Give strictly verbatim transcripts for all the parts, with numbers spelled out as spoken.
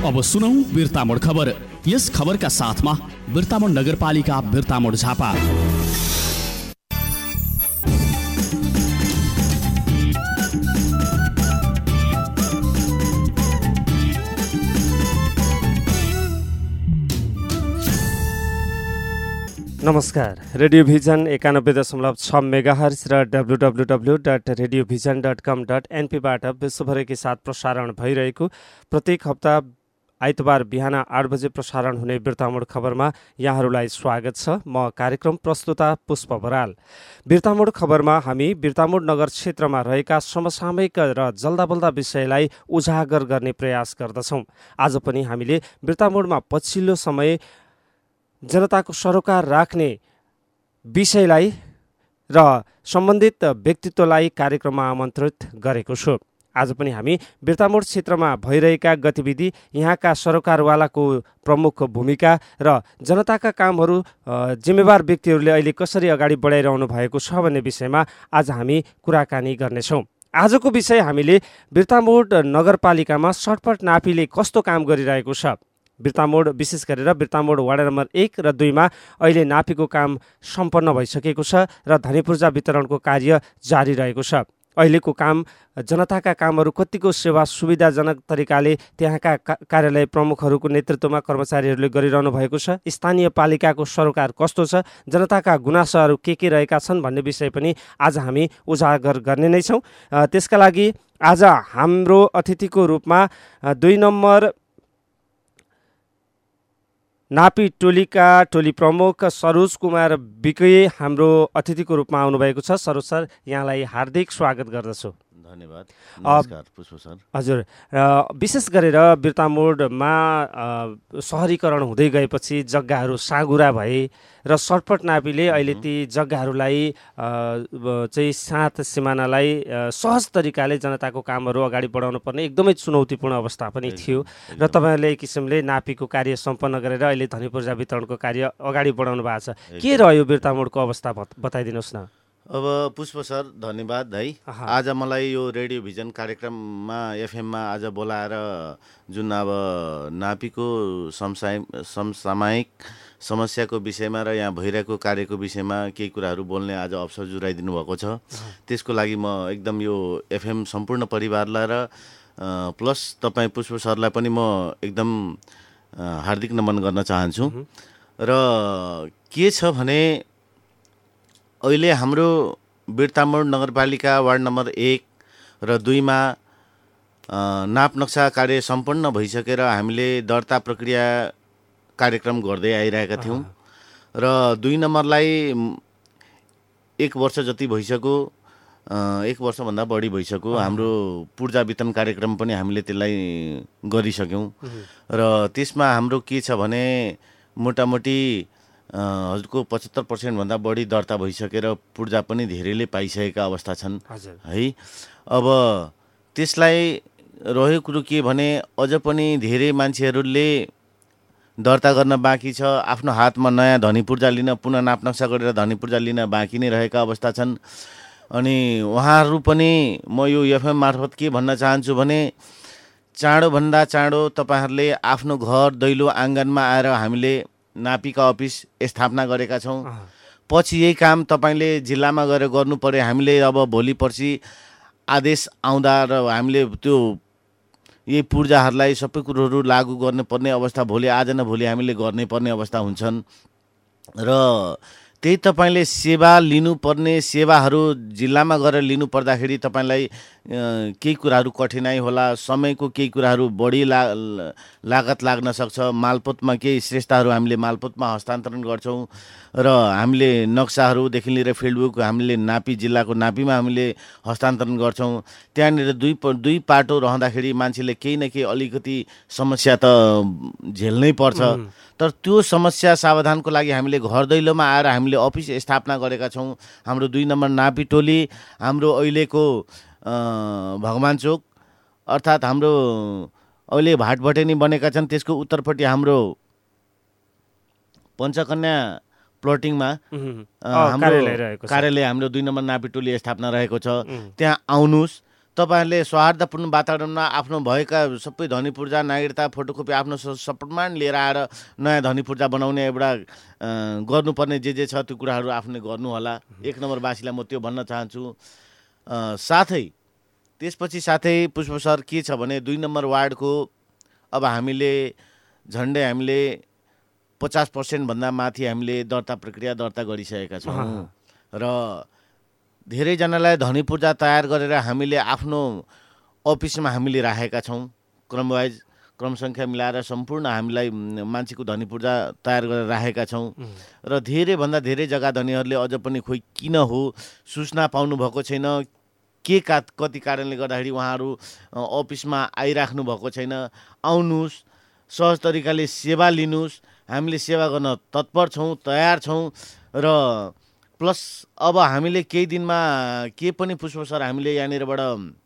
अब सुनौ बिर्तामोड खबर। यस खबरका साथमा बिर्तामोड नगरपालिका बिर्तामोड झापा। नमस्कार, रेडियो भिजन एकानब्बे दशमलव छ मेगाहर्ज र W W W dot radio vision dot com dot एनपीबाट विश्वभरिकै साथ प्रसारण भइरहेको प्रत्येक हप्ता आइतबार बिहान आठ बजे प्रसारण हुने बिर्तामोड खबरमा यहाँहरूलाई स्वागत छ। म कार्यक्रम प्रस्तुता पुष्प बराल। बिर्तामोड खबरमा हामी बिर्तामोड नगर क्षेत्रमा रहेका समसामयिक र जल्दाबल्दा विषयलाई उजागर गर्ने प्रयास गर्दछौँ। आज पनि हामीले बिर्तामोडमा पछिल्लो समय जनताको सरोकार राख्ने विषयलाई र सम्बन्धित व्यक्तित्वलाई कार्यक्रममा आमन्त्रित गरेको छु। आज पनि हामी बिर्तामोड क्षेत्रमा भइरहेका गतिविधि, यहाँका सरोकारवालाको प्रमुख भूमिका र जनताका कामहरू जिम्मेवार व्यक्तिहरूले अहिले कसरी अगाडि बढाइरहनु भएको छ भन्ने विषयमा आज हामी कुराकानी गर्नेछौँ। आजको विषय हामीले बिर्तामोड नगरपालिकामा सटपट नापीले कस्तो काम गरिरहेको छ, बिर्तामोड विशेष गरेर बिर्तामोड वार्ड नम्बर एक र दुईमा अहिले नापीको काम सम्पन्न भइसकेको छ र धनीपूर्जा वितरणको कार्य जारी रहेको छ। अहिलेको काम, जनताका कामहरू कतिको सेवा सुविधाजनक तरिकाले त्यहाँका कार्यालय प्रमुखहरूको नेतृत्वमा कर्मचारीहरूले गरिरहनु भएको छ, स्थानीय पालिकाको सरोकार कस्तो छ, जनताका गुनासोहरू के के रहेका छन् भन्ने विषय पनि आज हामी उजागर गर्ने नै छौँ। त्यसका लागि आज हाम्रो अतिथिको रूपमा दुई नम्बर नापी टोलीका टोली प्रमुख सरोज कुमार बिके हाम्रो अतिथिको रूपमा आउनुभएको छ। सरोज सर, यहाँलाई हार्दिक स्वागत गर्दछु। धन्यवाद। नमस्कार पुष्प सर। हजुर, विशेष गरेर बिर्तामोडमा सहरीकरण हुँदै गएपछि जग्गाहरू साँगुरा भए र सटपट नापीले अहिले ती जग्गाहरूलाई चाहिँ साथ सिमानालाई सहज तरिकाले जनताको कामहरू अगाडि बढाउनु पर्ने एकदमै चुनौतीपूर्ण अवस्था पनि थियो र तपाईँहरूले एक किसिमले नापीको कार्य सम्पन्न गरेर अहिले धनीपूर्जा वितरणको कार्य अगाडि बढाउनु भएको छ। के रह्यो बिर्तामोडको अवस्था बताइदिनुहोस् न। अब पुष्प सर धन्यवाद है। आज मलाई यो रेडियो भिजन कार्यक्रममा एफएममा आज बोलाएर जुन अब नापीको समसामयिक समस्याको विषयमा र यहाँ भइरहेको कार्यको विषयमा केही कुराहरू बोल्ने आज अवसर जुराइदिनु भएको छ। त्यसको लागि म एकदम यो एफएम सम्पूर्ण परिवारलाई र प्लस तपाईँ पुष्प सरलाई पनि म एकदम हार्दिक नमन गर्न चाहन्छु। र के छ भने अहिले हाम्रो बिर्तामोड नगरपालिका वार्ड नम्बर एक र दुईमा नाप नक्सा कार्य सम्पन्न भइसकेर हामीले दर्ता प्रक्रिया कार्यक्रम गर्दै आइरहेका थियौँ र दुई नम्बरलाई एक वर्ष जति भइसक्यो, एक वर्षभन्दा बढी भइसक्यो। हाम्रो पूर्जा वितरण कार्यक्रम पनि हामीले त्यसलाई गरिसक्यौँ र त्यसमा हाम्रो के छ भने मोटामोटी हजुरको पचहत्तर पर्सेन्टभन्दा बढी दर्ता भइसकेर पूर्जा पनि धेरैले पाइसकेका अवस्था छन् है। अब त्यसलाई रह्यो कुरो के भने अझ पनि धेरै मान्छेहरूले दर्ता गर्न बाँकी छ, आफ्नो हातमा नयाँ धनीपूर्जा लिन, पुनः नाप नक्सा गरेर धनीपूर्जा लिन बाँकी नै रहेका अवस्था छन्। अनि उहाँहरू पनि म यो एफएम मार्फत के भन्न चाहन्छु भने चाँडोभन्दा चाँडो तपाईँहरूले आफ्नो घर दैलो आँगनमा आएर हामीले नापीका अफिस स्थापना गरेका छौँ। पछि यही काम तपाईँले जिल्लामा गएर गर्नु पर्यो। हामीले अब भोलि पर्सि आदेश आउँदा र हामीले त्यो यही पूर्जाहरूलाई सबै कुरोहरू लागू गर्नुपर्ने अवस्था भोलि आज न भोलि हामीले गर्नै पर्ने अवस्था हुन्छन् र त्यही तपाईँले सेवा लिनुपर्ने सेवाहरू जिल्लामा गएर लिनु पर्दाखेरि तपाईँलाई केही कुराहरू कठिनाइ होला, समयको केही कुराहरू बढी ला लागत लाग्न सक्छ। मालपोतमा केही श्रेष्ठहरू हामीले मालपोतमा हस्तान्तरण गर्छौँ र हामीले नक्साहरूदेखि लिएर फिल्डबुक हामीले नापी जिल्लाको नापीमा हामीले हस्तान्तरण गर्छौँ। त्यहाँनिर दुई दुई पाटो रहँदाखेरि मान्छेले केही न केही अलिकति समस्या त झेल्नै पर्छ। तर त्यो समस्या समाधानको लागि हामीले घर दैलोमा आएर हामीले अफिस स्थापना गरेका छौँ। हाम्रो दुई नम्बर नापी टोली, हाम्रो अहिलेको भगवान चोक अर्थात् हाम्रो अहिले भाटभटेनी बनेका छन्, त्यसको उत्तरपट्टि हाम्रो पञ्चकन्या प्लटिङमा हाम्रो कार्यालय हाम्रो दुई नम्बर नापी टोली स्थापना रहेको छ। त्यहाँ आउनुहोस्, तपाईँहरूले सौहार्दपूर्ण वातावरणमा आफ्नो भएका सबै धनी पूर्जा नागरिकता फोटोकपी आफ्नो सप्रमाण लिएर आएर नयाँ धनी पूर्जा बनाउने एउटा गर्नुपर्ने जे जे छ त्यो कुराहरू आफूले गर्नु होला। एक नम्बरवासीलाई म त्यो भन्न चाहन्छु। साथै त्यसपछि साथै पुष्प सर के छ भने दुई नम्बर वार्डको अब हामीले झन्डै हामीले पचास पर्सेन्टभन्दा माथि हामीले दर्ता प्रक्रिया दर्ता गरिसकेका छौँ र धेरैजनालाई धनी पूर्जा तयार गरेर हामीले आफ्नो अफिसमा हामीले राखेका छौँ। क्रमवाइज क्रम सङ्ख्या मिलाएर सम्पूर्ण हामीलाई मान्छेको धनी पूर्जा तयार गरेर राखेका छौँ र धेरैभन्दा धेरै जग्गा धनीहरूले अझ पनि खोइ किन हो सूचना पाउनु भएको छैन, के का कति कारणले गर्दाखेरि उहाँहरू अफिसमा आइराख्नु भएको छैन। आउनुहोस्, सहज तरिकाले सेवा लिनुहोस्, हामीले सेवा गर्न तत्पर छौँ, तयार छौँ र प्लस अब हामीले केही दिनमा के पनि पुष्प सर हामीले यहाँनिरबाट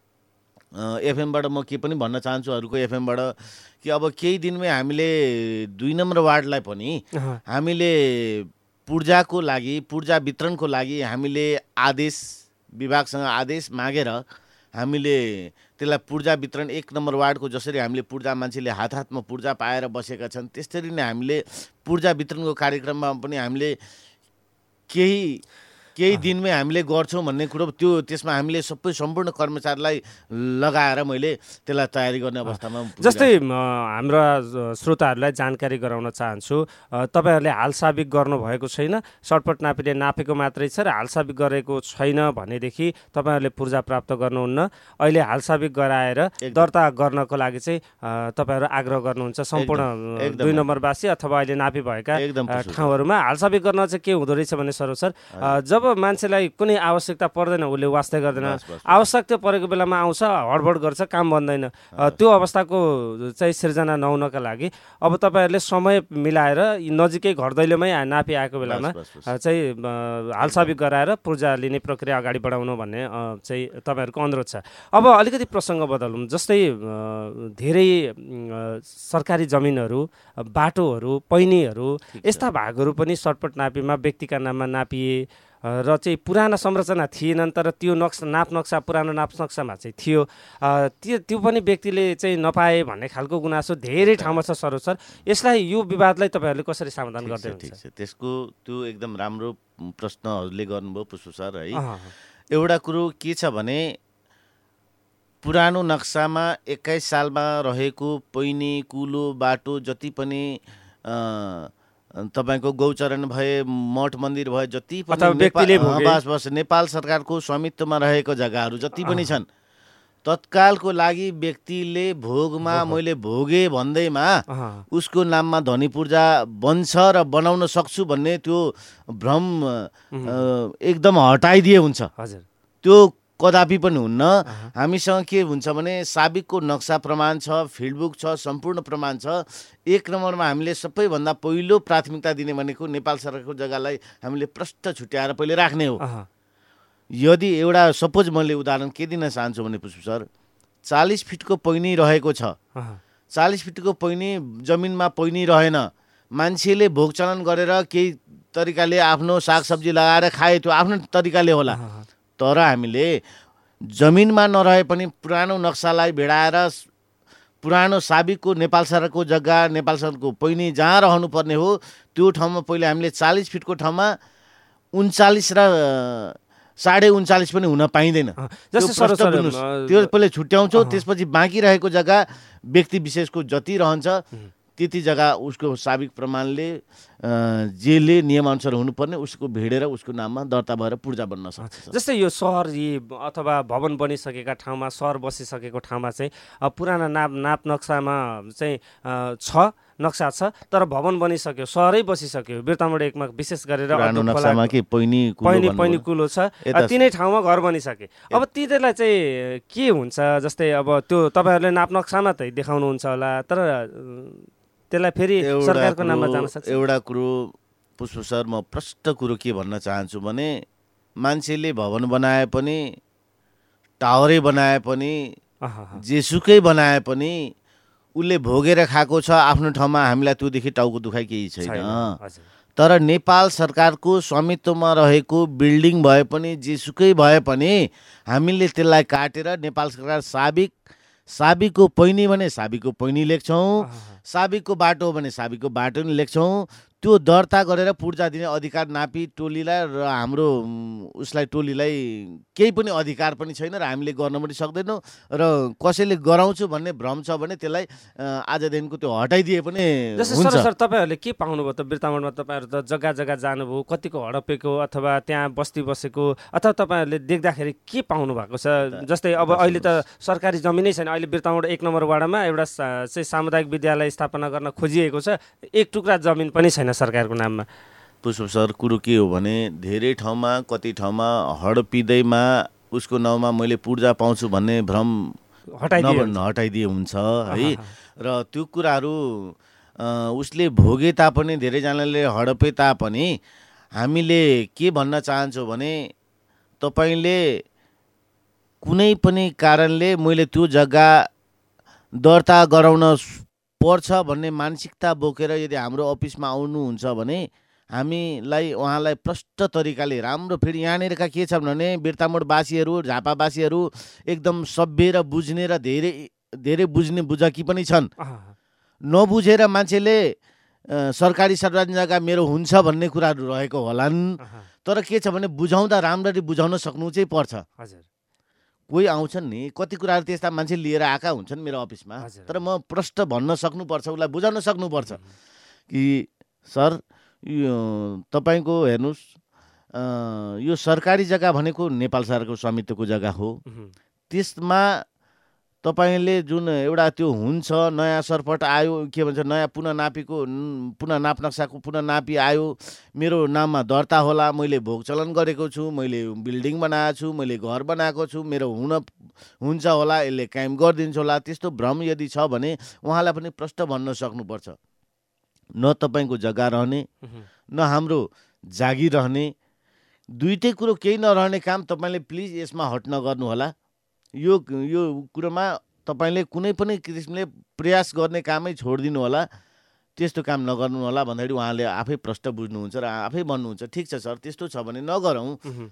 एफएमबाट म के पनि भन्न चाहन्छु अरूको एफएमबाट कि अब केही दिनमै हामीले दुई नम्बर वार्डलाई पनि हामीले पूर्जाको लागि पूर्जा वितरणको लागि हामीले आदेश विभागसँग आदेश मागेर हामीले त्यसलाई पूर्जा वितरण एक नम्बर वार्डको जसरी हामीले पूर्जा मान्छेले हात हातमा पूर्जा पाएर बसेका छन् त्यसरी नै हामीले पूर्जा वितरणको कार्यक्रममा पनि हामीले केही केही दिनमै हामीले गर्छौँ भन्ने कुरो त्यो त्यसमा हामीले सबै सम्पूर्ण कर्मचारीलाई लगाएर मैले त्यसलाई तयारी गर्ने अवस्थामा जस्तै हाम्रा श्रोताहरूलाई जानकारी गराउन चाहन्छु। तपाईँहरूले हालसाबिक गर्नुभएको छैन, सटपट नापीले नापेको मात्रै छ र हालसाबिक गरेको छैन भनेदेखि तपाईँहरूले पूर्जा प्राप्त गर्नुहुन्न। अहिले हालसाबिक गराएर दर्ता गर्नको लागि चाहिँ तपाईँहरू आग्रह गर्नुहुन्छ सम्पूर्ण दुई नम्बरवासी अथवा अहिले नापी भएका ठाउँहरूमा हालसाबिक गर्न चाहिँ के हुँदो रहेछ भने सर सर जब मान्छेलाई कुनै आवश्यकता पर्दैन उसले वास्ता गर्दैन, आवश्यकता परेको बेलामा आउँछ हडबड गर्छ काम बन्दैन, त्यो अवस्थाको चाहिँ सिर्जना नहुनका लागि अब तपाईँहरूले समय मिलाएर नजिकै घर दैलोमै नापी आएको बेलामा चाहिँ हालसाबिक गराएर पूर्जा लिने प्रक्रिया अगाडि बढाउनु भन्ने चाहिँ तपाईँहरूको अनुरोध छ। अब अलिकति प्रसङ्ग बदलौँ। जस्तै धेरै सरकारी जमिनहरू, बाटोहरू, पैनीहरू यस्ता भागहरू पनि सटपट नापीमा व्यक्तिका नाममा नापिए र चाहिँ पुराना संरचना थिएनन् तर त्यो नक्सा नाप नक्सा पुरानो नाप नक्सामा चाहिँ थियो, त्यो त्यो पनि व्यक्तिले चाहिँ नपाए भन्ने खालको गुनासो धेरै ठाउँमा छ सर सर यसलाई यो विवादलाई तपाईँहरूले कसरी समाधान गर्दै हुनुहुन्छ? त्यसको त्यो एकदम राम्रो प्रश्नहरूले गर्नुभयो पुष्प सर है। एउटा कुरो के छ भने पुरानो नक्सामा एक्काइस सालमा रहेको पैनी कुलो बाटो जति पनि तपाईँको गौचरण भए मठ मन्दिर भए जति पनि बस बस नेपाल सरकारको स्वामित्वमा रहेको जग्गाहरू जति पनि छन् तत्कालको लागि व्यक्तिले भोगमा मैले भोगे भन्दैमा उसको नाममा धनी पूर्जा बन्छ र बनाउन सक्छु भन्ने त्यो भ्रम एकदम हटाइदिए हुन्छ। हजुर त्यो कदापि पनि हुन्न। हामीसँग के हुन्छ भने साबिकको नक्सा प्रमाण छ, फिल्डबुक छ, सम्पूर्ण प्रमाण छ। एक नम्बरमा हामीले सबैभन्दा पहिलो प्राथमिकता दिने भनेको नेपाल सरकारको जग्गालाई हामीले प्रष्ट छुट्याएर पहिले राख्ने हो। यदि एउटा सपोज मैले उदाहरण के दिन चाहन्छु भने पुष्प सर चालिस फिटको पैनी रहेको छ, चालिस फिटको पैनी जमिनमा पैनी रहेन, मान्छेले भोग चलन गरेर केही तरिकाले आफ्नो सागसब्जी लगाएर खाए त्यो आफ्नो तरिकाले होला, तर हामीले जमिनमा नरहे पनि पुरानो नक्सालाई भेडाएर पुरानो साबिकको नेपाल सरकारको जग्गा नेपाल सरकारको पैनी जहाँ रहनुपर्ने हो त्यो ठाउँमा पहिले हामीले चालिस फिटको ठाउँमा उन्चालिस र साढे उन्चालिस पनि हुन पाइँदैन। त्यो पहिले छुट्याउँछौँ, त्यसपछि बाँकी रहेको जग्गा व्यक्ति विशेषको जति रहन्छ त्यति जग्गा उसको साबिक प्रमाणले जेले नियमअनुसार हुनुपर्ने उसको भिडेर उसको नाममा दर्ता भएर पूर्जा बन्न सक्छ। जस्तै यो सहर अथवा भवन बनिसकेका ठाउँमा सहर बसिसकेको ठाउँमा चाहिँ पुराना नाप नाप नक्सामा चाहिँ छ नक्सा छ तर भवन बनिसक्यो, सहरै बसिसक्यो, बिर्तामोड एकमा विशेष गरेर नक्सामा के पैनी पैनी पैनी कुलो छ, तिनै ठाउँमा घर बनिसके। अब तिनीहरूलाई चाहिँ के हुन्छ? जस्तै अब त्यो तपाईँहरूले नाप नक्सामा त देखाउनुहुन्छ होला तर त्यसलाई फेरि सरकारको नाममा जान सक्छ। एउटा कुरो पुष्प सर म प्रष्ट कुरो के भन्न चाहन्छु भने मान्छेले भवन बनाए पनि टावरै बनाए पनि जेसुकै बनाए पनि उसले भोगेर खाएको छ आफ्नो ठाउँमा, हामीलाई त्योदेखि टाउको दुखाइ केही छैन। तर नेपाल सरकारको स्वामित्वमा रहेको बिल्डिङ भए पनि जेसुकै भए पनि हामीले त्यसलाई काटेर नेपाल सरकार साबिक साबिकको पैनी भने साबिकको पैनी लेख्छौँ, साबिकको बाटो हो भने साबिकको बाटो नि लेख्छौँ। त्यो दर्ता गरेर पूर्जा दिने अधिकार नापी टोलीलाई र हाम्रो उसलाई टोलीलाई केही पनि अधिकार पनि छैन र हामीले गर्न पनि सक्दैनौँ। र कसैले गराउँछु भन्ने भ्रम छ भने त्यसलाई आजदेखिको त्यो हटाइदिए पनि हुन्छ। सर तपाईँहरूले के पाउनुभयो त? बिर्तामोडमा तपाईँहरू त जग्गा जग्गा जानुभयो, कतिको हडपेको अथवा त्यहाँ बस्ती बसेको, अथवा तपाईँहरूले देख्दाखेरि के पाउनु भएको छ? जस्तै अब अहिले त सरकारी जमिनै छैन। अहिले बिर्तामोड एक नम्बर वाडामा एउटा चाहिँ सामुदायिक विद्यालय स्थापना गर्न खोजिएको छ, एक टुक्रा जमिन पनि छैन सरकारको नाममा। पुष्प सर, कुरो के हो भने धेरै ठाउँमा कति ठाउँमा हडपिँदैमा उसको नाउँमा मैले पूर्जा पाउँछु भन्ने भ्रम हटाइदिए हटाइदिए हुन्छ है। र त्यो कुराहरू उसले भोगे तापनि, धेरैजनाले हडपे तापनि हामीले के भन्न चाहन्छौँ भने तपाईँले कुनै पनि कारणले मैले त्यो जग्गा दर्ता गराउन पर्छ भन्ने मानसिकता बोकेर यदि हाम्रो अफिसमा आउनुहुन्छ भने हामीलाई उहाँलाई प्रष्ट तरिकाले राम्रो, फेरि यहाँनिरका के छ भने बिर्तामोडवासीहरू, झापावासीहरू एकदम सभ्य र बुझ्ने र धेरै धेरै बुझ्ने बुझकी पनि छन्। नबुझेर मान्छेले सरकारी सार्वजनिक जग्गा मेरो हुन्छ भन्ने कुराहरू रहेको होलान्। तर के छ भने बुझाउँदा राम्ररी बुझाउन सक्नु चाहिँ पर्छ। हजुर, कोही आउँछन् नि, कति कुराहरू त्यस्ता मान्छे लिएर आएका हुन्छन् मेरो अफिसमा, तर म प्रष्ट भन्न सक्नुपर्छ, उसलाई बुझाउन सक्नुपर्छ कि सर यो तपाईँको हेर्नुहोस्, यो सरकारी जग्गा भनेको नेपाल सरकारको स्वामित्वको जग्गा हो। त्यसमा तपाईँले जुन एउटा त्यो हुन्छ नयाँ सरपट आयो, के भन्छ नयाँ पुनः नापीको पुनः नाप नक्साको पुनः नापी आयो, मेरो नाममा दर्ता होला, मैले भोग चलन गरेको छु, मैले बिल्डिङ बनाएको छु, मैले घर बनाएको छु, मेरो हुन हुन्छ होला, यसले कायम गरिदिन्छ होला, त्यस्तो भ्रम यदि छ भने उहाँलाई पनि प्रष्ट भन्न सक्नुपर्छ। न तपाईँको जग्गा रहने, न हाम्रो जागिर रहने, दुइटै कुरो केही नरहने काम तपाईँले प्लिज यसमा हट नगर्नुहोला। यो यो कुरोमा तपाईँले कुनै पनि किसिमले प्रयास गर्ने कामै छोडिदिनु होला, त्यस्तो काम नगर्नु होला भन्दाखेरि उहाँले आफै प्रष्ट बुझ्नुहुन्छ र आफै भन्नुहुन्छ ठिक छ सर, त्यस्तो छ भने नगरौँ,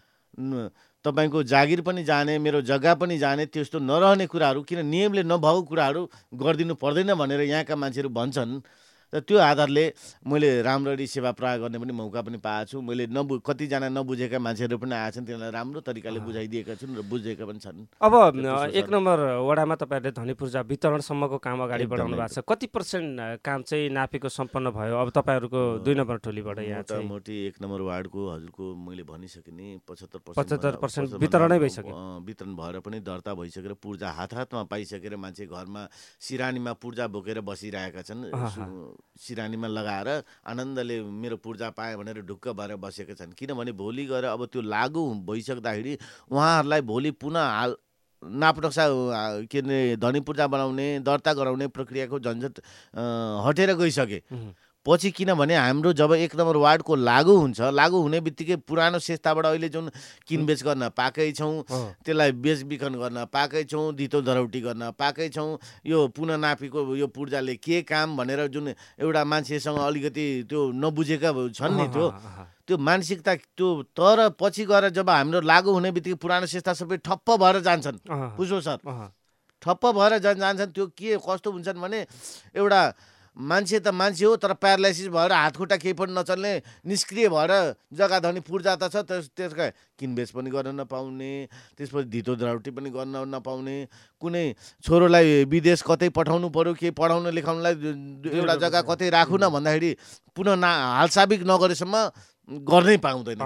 तपाईँको जागिर पनि जाने, मेरो जग्गा पनि जाने, त्यस्तो नरहने कुराहरू, किन नियमले नभएको कुराहरू गरिदिनु पर्दैन भनेर यहाँका मान्छेहरू भन्छन्। र त्यो आधारले मैले राम्ररी सेवा प्रयोग गर्ने पनि मौका पनि पाएको छु। मैले नबु कतिजना नबुझेका मान्छेहरू पनि आएछन्, तिनीहरूलाई राम्रो तरिकाले बुझाइदिएका छन् र बुझेका पनि छन्। अब एक नम्बर वडामा तपाईँहरूले धनी पूर्जा वितरणसम्मको काम अगाडि बढाउनु भएको छ। कति पर्सेन्ट काम चाहिँ नापीको सम्पन्न भयो अब तपाईँहरूको दुई नम्बर टोलीबाट? यहाँ चाहिँ मोटामोटी एक नम्बर वार्डको हजुरको मैले भनिसकेँ नि पचहत्तर पर्सेन्ट पचहत्तर पर्सेन्ट वितरणै भइसक्यो। वितरण भएर पनि दर्ता भइसकेर पूर्जा हात हातमा पाइसकेर मान्छे घरमा सिरानीमा पूर्जा बोकेर बसिरहेका छन्। सिरानीमा लगाएर आनन्दले मेरो पूर्जा पाएँ भनेर ढुक्क भएर बसेका छन्। किनभने भोलि गएर अब त्यो लागु भइसक्दाखेरि उहाँहरूलाई भोलि पुनः हाल नाप नक्सा के अरे धनी पूर्जा बनाउने दर्ता गराउने प्रक्रियाको झन्झट हटेर गइसके पछि, किनभने हाम्रो जब एक नम्बर वार्डको लागु हुन्छ, लागु हुने बित्तिकै पुरानो संस्थाबाट अहिले जुन किनबेच गर्न पाएकै छौँ, त्यसलाई बेचबिखन गर्न पाएकै छौँ, धितो धरौटी गर्न पाएकै छौँ, यो पुनः नापीको यो पूर्जाले के काम भनेर जुन एउटा मान्छेसँग अलिकति त्यो नबुझेका छन् नि, त्यो त्यो मानसिकता त्यो तर पछि गएर जब हाम्रो लागु हुने बित्तिकै पुरानो संस्था सबै ठप्प भएर जान्छन्। बुझ्नु सर, ठप्प भएर जान्छन्। त्यो के कस्तो हुन्छन् भने एउटा मान्छे त मान्छे हो तर प्यारालाइसिस भएर हातखुट्टा केही पनि नचल्ने निष्क्रिय भएर जग्गा धनी पूर्जा त छ, त्यसका किनबेच पनि गर्न नपाउने, त्यसपछि धितो धराउटी पनि गर्न नपाउने, कुनै छोरोलाई विदेश कतै पठाउनु पर्यो, के पढाउन लेखाउनलाई एउटा जग्गा कतै राखु न भन्दाखेरि पुनः ना हालसाबिक नगरेसम्म गर्नै पाउँदैन।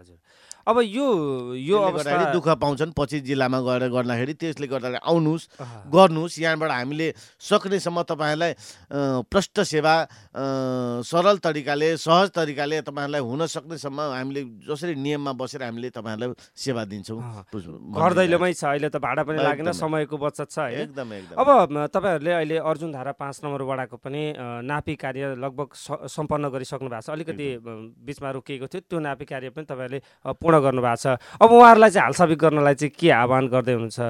अब यो यो अवस्था दुःख पाउँछन् पछि जिल्लामा गएर गर्दाखेरि। त्यसले गर्दाखेरि आउनुहोस्, गर्नुहोस्, यहाँबाट हामीले सक्नेसम्म तपाईँहरूलाई प्रष्ट सेवा सरल तरिकाले सहज तरिकाले तपाईँहरूलाई हुन सक्नेसम्म हामीले जसरी नियममा बसेर हामीले तपाईँहरूलाई सेवा दिन्छौँ। घर दैलोमै छ, अहिले त भाडा पनि लागेन, समयको बचत छ है। एकदम एकदम। अब तपाईँहरूले अहिले अर्जुनधारा पाँच नम्बर वडाको पनि नापी कार्य लगभग सम्पन्न गरिसक्नु भएको छ। अलिकति बिचमा रोकिएको थियो, त्यो नापी कार्य पनि तपाईँहरूले गर्नु भएको छ। अब उहाँहरूलाई चाहिँ हालसाबिक गर्नलाई चाहिँ के आह्वान गर्दै हुनुहुन्छ?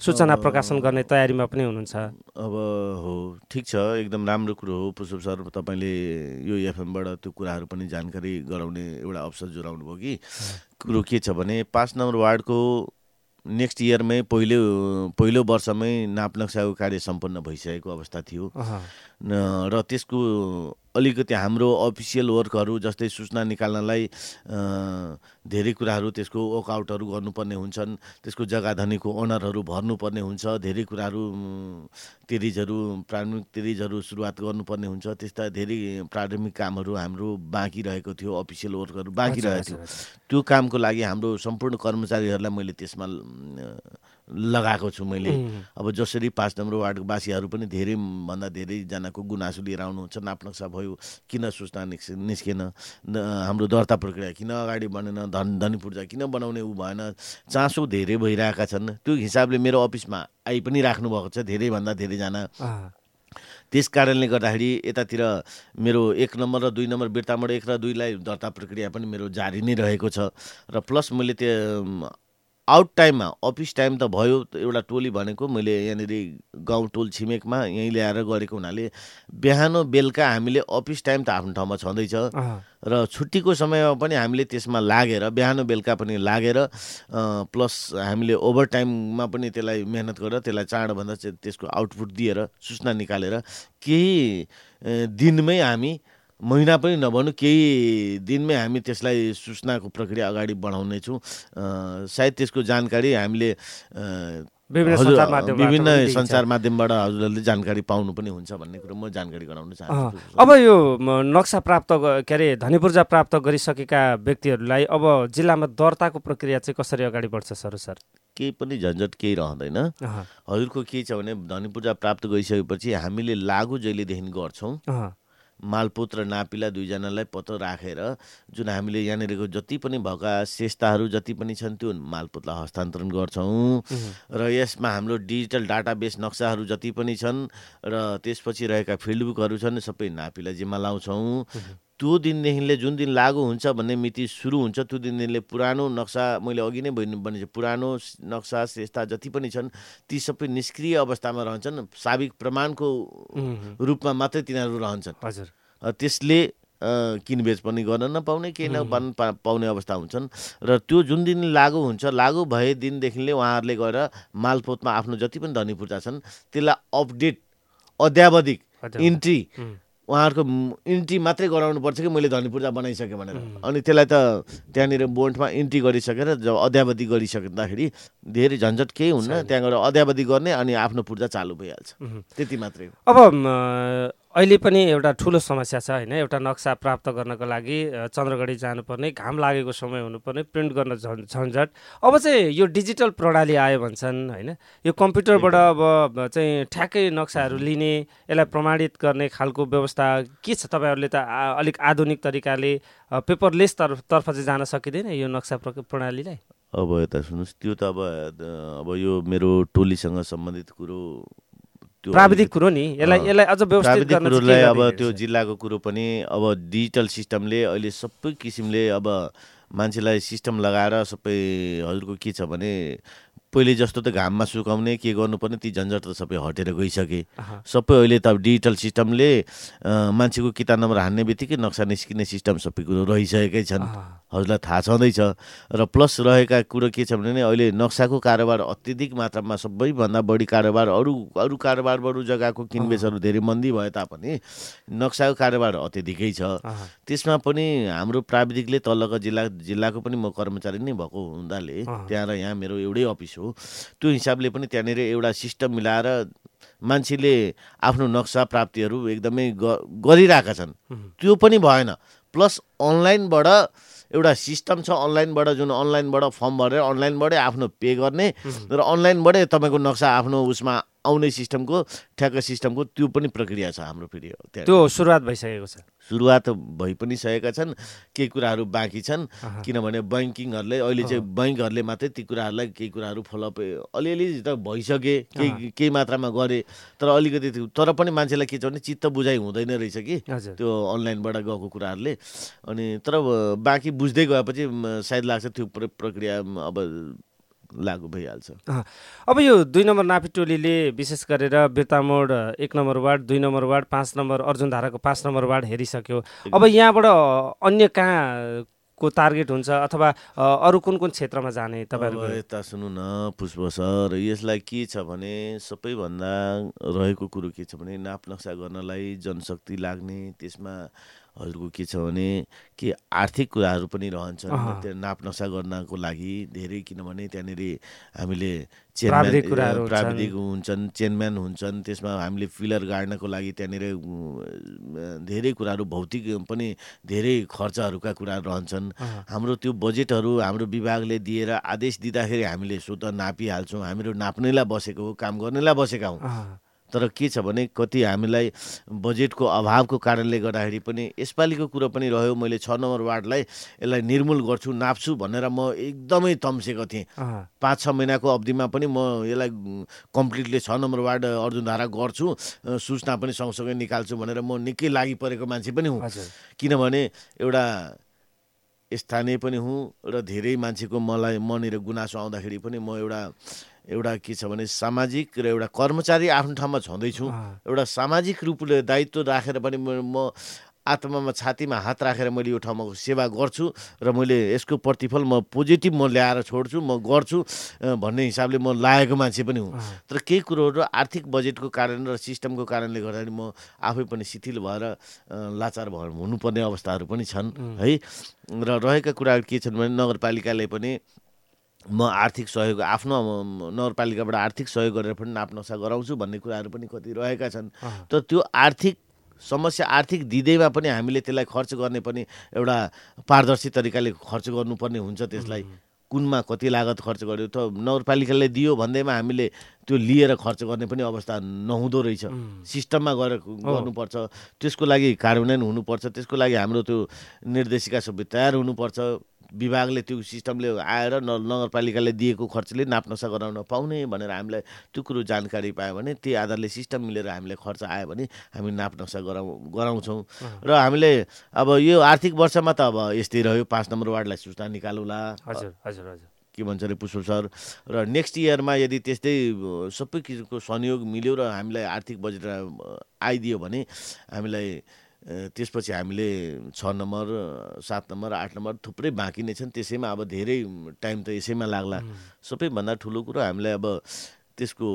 सूचना प्रकाशन गर्ने तयारीमा पनि हुनुहुन्छ। अब हो, ठिक छ, एकदम राम्रो कुरो हो पुष्प सर, तपाईँले यो एफएमबाट त्यो कुराहरू पनि जानकारी गराउने एउटा अवसर जुराउनु भयो कि। कुरो के छ भने पाँच नम्बर वार्डको नेक्स्ट इयरमै पहिलो पहिलो वर्षमै नाप नक्साको कार्य सम्पन्न भइसकेको अवस्था थियो र त्यसको अलिकति हाम्रो अफिसियल वर्कहरू जस्तै सूचना निकाल्नलाई धेरै कुराहरू त्यसको वर्कआउटहरू गर्नुपर्ने हुन्छन्, त्यसको जग्गा धनीको ओनरहरू भर्नुपर्ने हुन्छ, धेरै कुराहरू तिरिजहरू प्रारम्भिक तिरिजहरू सुरुवात गर्नुपर्ने हुन्छ, त्यस्ता धेरै प्रारम्भिक कामहरू हाम्रो बाँकी रहेको थियो, अफिसियल वर्कहरू बाँकी रहेको थियो। त्यो कामको लागि हाम्रो सम्पूर्ण कर्मचारीहरूलाई मैले त्यसमा लगाएको छु मैले। अब जसरी पाँच नम्बर वार्डवासीहरू पनि धेरै भन्दा धेरैजनाको गुनासो लिएर आउनुहुन्छ, नाप नक्सा भयो किन सूचना निस्केन, हाम्रो दर्ता प्रक्रिया किन अगाडि बढेन, धन धनी पूर्जा किन बनाउने ऊ भएन, चासो धेरै भइरहेका छन्। त्यो हिसाबले मेरो अफिसमा आइ पनि राख्नुभएको छ धेरैभन्दा धेरैजना। त्यस कारणले गर्दाखेरि यतातिर मेरो एक नम्बर र दुई नम्बर बिर्तामोड एक र दुईलाई दर्ता प्रक्रिया पनि मेरो जारी नै रहेको छ र प्लस मैले त्यो आउट टाइममा अफिस टाइम त भयो, एउटा टोली भनेको मैले यहाँनिर गाउँ टोल छिमेकमा यहीँ ल्याएर गरेको हुनाले बिहान बेलुका हामीले अफिस टाइम त आफ्नो ठाउँमा छँदैछ र छुट्टीको समयमा पनि हामीले त्यसमा लागेर बिहान बेलुका पनि लागेर प्लस हामीले ओभर टाइममा पनि त्यसलाई मेहनत गरेर त्यसलाई चाँडोभन्दा त्यसको आउटपुट दिएर सूचना निकालेर केही दिनमै हामी, महिना पनि नभनौँ, केही दिनमै हामी त्यसलाई सूचनाको प्रक्रिया अगाडि बढाउनेछौँ। सायद त्यसको जानकारी हामीले विभिन्न सञ्चार माध्यमबाट हजुरहरूले जानकारी पाउनु पनि हुन्छ भन्ने कुरो म जानकारी गराउन चाहन्छु। अब यो नक्सा प्राप्त के अरे धनीपूर्जा प्राप्त गरिसकेका व्यक्तिहरूलाई अब जिल्लामा दर्ताको प्रक्रिया चाहिँ कसरी अगाडि बढ्छ सर? सर केही पनि झन्झट केही रहँदैन। हजुरको के छ भने धनीपूर्जा प्राप्त गरिसकेपछि हामीले लागु जहिलेदेखि गर्छौँ मालपोत र नापिला दुईजनालाई पत्तो राखेर जुन हामीले यहाँनिरको जति पनि भएका शेषताहरू जति पनि छन् त्यो मालपोतलाई हस्तान्तरण गर्छौँ र यसमा हाम्रो डिजिटल डाटाबेस नक्साहरू जति पनि छन् र त्यसपछि रहेका फिल्डबुकहरू छन् सबै नापिला जिम्मा लाउँछौँ। त्यो दिनदेखिले जुन दिन लागू हुन्छ भन्ने मिति सुरु हुन्छ त्यो दिनदेखिले पुरानो नक्सा, मैले अघि नै भने पुरानो नक्सा शेषता जति पनि छन् ती सबै निष्क्रिय अवस्थामा रहन्छन्, साविक प्रमाणको रूपमा मात्रै तिनीहरू रहन्छन्। हजुर, त्यसले किनबेच पनि गर्न नपाउने, केही नपाउनु पाउने अवस्था हुन्छन् र त्यो जुन दिन लागू हुन्छ लागू भए दिनदेखिले उहाँहरूले गएर मालपोतमा आफ्नो जति पनि धनीपूर्जा छन् त्यसलाई अपडेट अद्यावधिक इन्ट्री उहाँहरूको इन्ट्री मात्रै गराउनु पर्छ कि मैले धनीपूर्जा बनाइसकेँ भनेर, अनि त्यसलाई त त्यहाँनिर बोन्डमा इन्ट्री गरिसकेर जब अद्यावधि गरिसक्दाखेरि धेरै झन्झट केही हुन्न, त्यहाँ गएर अद्यावधि गर्ने अनि आफ्नो पूर्जा चालु भइहाल्छ, त्यति मात्रै। अब अहिले पनि एउटा ठुलो समस्या छ होइन, एउटा नक्सा प्राप्त गर्नको लागि चन्द्रगढी जानुपर्ने, घाम लागेको समय हुनुपर्ने, प्रिन्ट गर्न झन्झट। अब चाहिँ यो डिजिटल प्रणाली आयो भन्छन् होइन, यो कम्प्युटरबाट अब चाहिँ ठ्याक्कै नक्साहरू लिने, यसलाई प्रमाणित गर्ने खालको व्यवस्था के छ? तपाईँहरूले त अलिक आधुनिक तरिकाले पेपरलेस तर्फ तर्फ चाहिँ जान सकिँदैन यो नक्सा प्रणालीलाई? अब यता सुन्नुहोस्, त्यो त अब अब यो मेरो टोलीसँग सम्बन्धित कुरो, प्राविधिक कुरो नि, यसलाई यसलाई अझ व्यवस्थित गर्न कुरोलाई अब त्यो जिल्लाको कुरो पनि अब डिजिटल सिस्टमले अहिले सबै किसिमले अब मान्छेलाई सिस्टम लगाएर सबै हजुरको के छ भने पहिले जस्तो त घाममा सुकाउने के गर्नुपर्ने ती झन्झट त सबै हटेर गइसके। सबै अहिले त डिजिटल सिस्टमले मान्छेको किता नम्बर हान्ने बित्तिकै नक्सा निस्किने सिस्टम सबै कुरो रहिसकेकै छन्, हजुरलाई थाहा छँदैछ। र प्लस रहेका कुरो के छ भने अहिले नक्साको कारोबार अत्यधिक मात्रामा सबैभन्दा बढी कारोबार अरू अरू कारोबार अरू जग्गाको किनबेचहरू धेरै मन्दी भए तापनि नक्साको कारोबार अत्यधिकै छ। त्यसमा पनि हाम्रो प्राविधिकले तल्लोको जिल्ला जिल्लाको पनि म कर्मचारी नै भएको हुँदाले त्यहाँ र यहाँ मेरो एउटै अफिस हो, त्यो हिसाबले पनि त्यहाँनिर एउटा सिस्टम मिलाएर मान्छेले आफ्नो नक्सा प्राप्तिहरू एकदमै गरिरहेका छन्। त्यो पनि भएन, प्लस अनलाइनबाट एउटा सिस्टम छ, अनलाइनबाट जुन अनलाइनबाट फर्म भरेर अनलाइनबाटै आफ्नो पे गर्ने र अनलाइनबाटै तपाईँको नक्सा आफ्नो उसमा आउने सिस्टमको ठ्याक्क सिस्टमको त्यो पनि प्रक्रिया छ हाम्रो फेरि। त्यो सुरुवात भइसकेको छ, सुरुवात भइ पनि सकेका छन्, केही कुराहरू बाँकी छन् किनभने ब्याङ्किङहरूले अहिले चाहिँ ब्याङ्कहरूले मात्रै ती कुराहरूलाई केही कुराहरू फलोअप अलिअलि त भइसके, केही केही मात्रामा गरे, तर अलिकति तर पनि मान्छेलाई के छ भने चित्त बुझाइ हुँदैन रहेछ कि त्यो अनलाइनबाट गएको कुराहरूले। अनि तर बाँकी बुझ्दै गएपछि सायद लाग्छ त्यो प्रक्रिया अब लागू भइहाल्छ। अब यो दुई नम्बर नापी टोलीले विशेष गरेर बिर्तामोड एक नम्बर वार्ड, दुई नम्बर वार्ड, पाँच नम्बर अर्जुनधाराको पाँच नम्बर वार्ड हेरिसक्यो। अब यहाँबाट अन्य कहाँ को टार्गेट हुन्छ अथवा अरू कुन कुन क्षेत्रमा जाने तपाईँहरूको? यता सुन्नु न पुष्प सर, यसलाई के छ भने सबैभन्दा रहेको कुरो के छ भने नाप नक्सा गर्नलाई जनशक्ति लाग्ने, त्यसमा हजुरको के छ भने कि आर्थिक कुराहरू पनि रहन्छन् त्यो नाप नक्सा गर्नको लागि धेरै, किनभने त्यहाँनिर हामीले प्राविधिक कुराहरू प्राविधिक हुन्छन्, चेनम्यान हुन्छन्, त्यसमा हामीले फिलर गाड्नको लागि त्यहाँनिर धेरै कुराहरू भौतिक पनि धेरै खर्चहरूका कुराहरू रहन्छन्। हाम्रो त्यो बजेटहरू हाम्रो विभागले दिएर आदेश दिँदाखेरि हामीले स्वतः नापिहाल्छौँ, हामीहरू नाप्नैलाई बसेको हो, काम गर्नैलाई बसेका हौँ। तर के छ भने कति हामीलाई बजेटको अभावको कारणले गर्दाखेरि पनि यसपालिको कुरो पनि रह्यो। मैले छ नम्बर वार्डलाई यसलाई निर्मूल गर्छु, नाप्छु भनेर म एकदमै तम्सेको थिएँ। पाँच छ महिनाको अवधिमा पनि म यसलाई कम्प्लिटली छ नम्बर वार्ड अर्जुनधारा गर्छु, सूचना पनि सँगसँगै निकाल्छु भनेर म निकै लागि परेको मान्छे पनि हुँ। किनभने एउटा स्थानीय पनि हुँ र धेरै मान्छेको मलाई मनिर गुनासो आउँदाखेरि पनि म एउटा एउटा के छ भने सामाजिक र एउटा कर्मचारी आफ्नो ठाउँमा छँदैछु, एउटा सामाजिक रूपले दायित्व राखेर पनि म आत्मामा छातीमा हात राखेर मैले यो ठाउँमा सेवा गर्छु र मैले यसको प्रतिफल म पोजिटिभ म ल्याएर छोड्छु, म गर्छु भन्ने हिसाबले म लागेको मान्छे पनि हुँ। तर केही कुरोहरू आर्थिक बजेटको कारण र सिस्टमको कारणले गर्दाखेरि म आफै पनि शिथिल भएर लाचार भएर हुनुपर्ने अवस्थाहरू पनि छन् है। र रहेका कुराहरू के छन् भने नगरपालिकाले पनि म आर्थिक सहयोग आफ्नो नगरपालिकाबाट आर्थिक सहयोग गरेर पनि नाप नक्सा गराउँछु भन्ने कुराहरू पनि कति रहेका छन्। तर त्यो आर्थिक समस्या आर्थिक दिँदैमा पनि हामीले त्यसलाई खर्च गर्ने पनि एउटा पारदर्शी तरिकाले खर्च गर्नुपर्ने हुन्छ। त्यसलाई कुनमा कति लागत खर्च गर्यो त नगरपालिकाले दियो भन्दैमा हामीले त्यो लिएर खर्च गर्ने पनि अवस्था नहुँदो रहेछ। सिस्टममा गएर गर्नुपर्छ, त्यसको लागि कार्यान्वयन हुनुपर्छ, त्यसको लागि हाम्रो त्यो निर्देशिका सबै तयार हुनुपर्छ। विभागले त्यो सिस्टमले आएर न नगरपालिकाले दिएको खर्चले नाप नक्सा गराउन पाउने भनेर हामीलाई त्यो कुरो जानकारी पायो भने त्यही आधारले सिस्टम मिलेर हामीले खर्च आयो भने हामी नाप नक्सा गराउ गराउँछौँ। र हामीले अब यो आर्थिक वर्षमा त अब यस्तै रह्यो, पाँच नम्बर वार्डलाई सूचना निकालौँला। हजुर हजुर हजुर के भन्छ अरे पुष्प सर। र नेक्स्ट इयरमा यदि त्यस्तै सबै किसिमको संयोग मिल्यो र हामीलाई आर्थिक बजेट आइदियो भने हामीलाई त्यसपछि हामीले छ नम्बर सात नम्बर आठ नम्बर थुप्रै बाँकी नै छन्, त्यसैमा अब धेरै टाइम त यसैमा लाग्ला। सबैभन्दा ठुलो कुरो हामीलाई अब त्यसको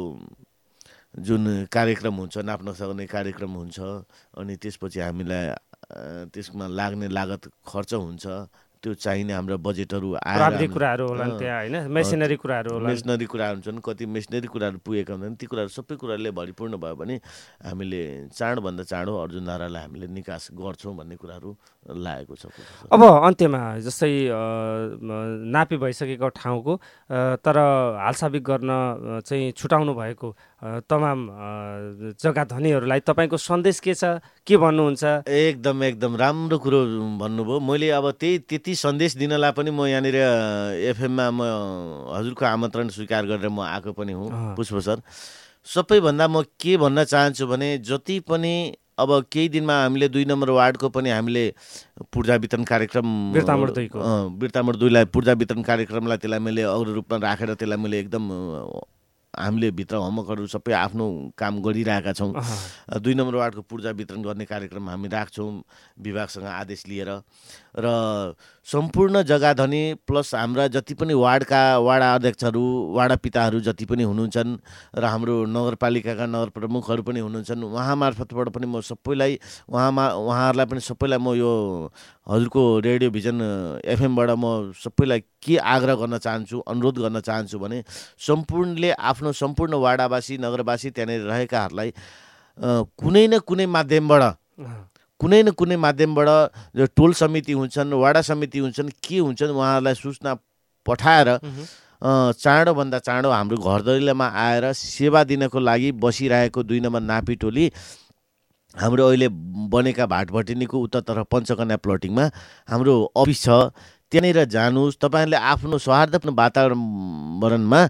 जुन कार्यक्रम हुन्छ, नाप नक्सा गर्ने कार्यक्रम हुन्छ, अनि त्यसपछि हामीलाई त्यसमा लाग्ने लागत खर्च हुन्छ, त्यो चाहिने हाम्रो बजेटहरू आएर कुराहरू होला त्यहाँ हैन, मेसिनरी कुराहरू होला, मेसिनरी कुराहरू हुन्छन्, कति मेसिनरी कुराहरू पुगेका हुन्छन्। ती कुराहरू सबै कुराले भरिपूर्ण भयो भने हामीले चाँडोभन्दा चाँडो अर्जुनधारालाई हामीले निकास गर्छौँ भन्ने कुराहरू लागेको छ। अब अन्त्यमा जस्तै नापी भइसकेको ठाउँको तर हालसाबिक गर्न चाहिँ छुटाउनु भएको तमाम जग्गा धनीहरूलाई तपाईँको सन्देश के छ, के भन्नुहुन्छ? एकदम एकदम राम्रो कुरो भन्नुभयो। मैले अब त्यही त्यति सन्देश दिनलाई पनि म यहाँनिर एफएममा म हजुरको आमन्त्रण स्वीकार गरेर म आएको पनि हुँ पुष्प सर। सबैभन्दा म के भन्न चाहन्छु भने जति पनि अब केही दिनमा हामीले दुई नम्बर वार्डको पनि हामीले पूर्जा वितरण कार्यक्रम बिर्तामोड दुईको बिर्तामोड दुईलाई पूर्जा वितरण कार्यक्रमलाई त्यसलाई मैले अग्र रूपमा राखेर त्यसलाई मैले एकदम हामीले भित्र होमवर्कहरू सबै आफ्नो काम गरिरहेका छौँ। दुई नम्बर वार्डको पूर्जा वितरण गर्ने कार्यक्रम हामी राख्छौँ विभागसँग आदेश लिएर। र सम्पूर्ण जग्गा धनी प्लस हाम्रा जति पनि वार्डका वाडा अध्यक्षहरू वाडा पिताहरू जति पनि हुनुहुन्छन् र हाम्रो नगरपालिकाका नगर प्रमुखहरू पनि हुनुहुन्छन्, उहाँ मार्फतबाट पनि म सबैलाई उहाँमा उहाँहरूलाई पनि सबैलाई म यो हजुरको रेडियो भिजन एफएमबाट म सबैलाई के आग्रह गर्न चाहन्छु, अनुरोध गर्न चाहन्छु भने सम्पूर्णले आफ्नो सम्पूर्ण वाडावासी नगरवासी त्यहाँनिर रहेकाहरूलाई कुनै न कुनै माध्यमबाट कुनै न कुनै माध्यमबाट जो टोल समिति हुन्छन्, वाडा समिति हुन्छन्, के हुन्छन्, उहाँहरूलाई सूचना पठाएर चाँडोभन्दा चाँडो हाम्रो घर दैलोमा आएर सेवा दिनको लागि बसिरहेको दुई नम्बर नापी टोली हाम्रो अहिले बनेका भाटभटिनीको उत्तरतर्फ पञ्चकन्या प्लटिङमा हाम्रो अफिस छ, त्यहाँनिर जानुहोस्। तपाईँहरूले आफ्नो सौहार्दपूर्ण वातावरणमा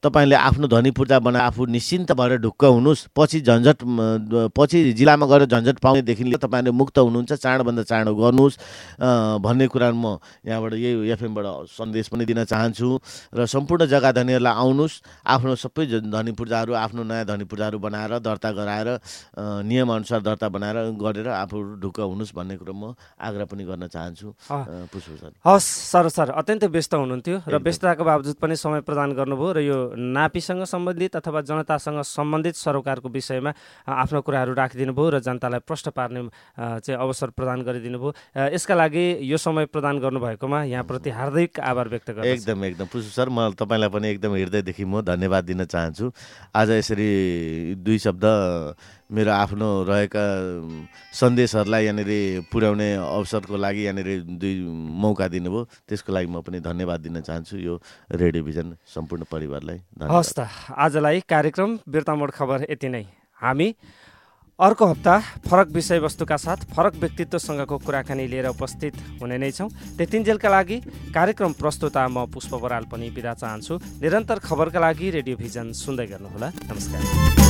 तपाईँले आफ्नो ध्वनि पूर्जा बनाए आफू निश्चिन्त भएर ढुक्क हुनुहोस्। पछि झन्झट पछि जिल्लामा गएर झन्झट पाउनेदेखि लिएर तपाईँले मुक्त हुनुहुन्छ, चाँडोभन्दा चाँडो गर्नुहोस् भन्ने कुरा म यहाँबाट यही एफएमबाट सन्देश पनि दिन चाहन्छु। र सम्पूर्ण जग्गा धनीहरूलाई आउनुहोस्, आफ्नो सबै ध्वनि पूर्जाहरू आफ्नो नयाँ ध्वनि पूर्जाहरू बनाएर दर्ता गराएर नियमअनुसार दर्ता बनाएर गरेर आफू ढुक्क हुनुहोस् भन्ने कुरो म आग्रह पनि गर्न चाहन्छु। पुष्प सर हस् सर सर अत्यन्तै व्यस्त हुनुहुन्थ्यो र व्यस्तताको बावजुद पनि समय प्रदान गर्नुभयो र यो नापीसँग सम्बन्धित अथवा जनतासँग सम्बन्धित सरोकारको विषयमा आफ्नो कुराहरू राखिदिनु भयो र जनतालाई प्रश्न पार्ने चाहिँ अवसर प्रदान गरिदिनु भयो। यसका लागि यो समय प्रदान गर्नुभएकोमा यहाँप्रति हार्दिक आभार व्यक्त गर्छु। एकदम एकदम पुष्प सर म तपाईँलाई पनि एकदम हृदयदेखि म धन्यवाद दिन चाहन्छु। आज यसरी दुई शब्द मेरो आफ्नो रहेका सन्देशहरूलाई यहाँनिर पुर्याउने अवसरको लागि यहाँनिर दुई मौका दिनुभयो, त्यसको लागि म पनि धन्यवाद दिन चाहन्छु यो रेडियो भिजन सम्पूर्ण परिवारलाई। हस् त आजलाई कार्यक्रम बिर्तामोड खबर यति नै। हामी अर्को हप्ता फरक विषयवस्तुका साथ फरक व्यक्तित्वसँगको कुराकानी लिएर उपस्थित हुने नै छौँ। त्यतिन्जेलका लागि कार्यक्रम प्रस्तुता म पुष्प बराल पनि बिदा चाहन्छु। निरन्तर खबरका लागि रेडियो भिजन सुन्दै गर्नुहोला। नमस्कार।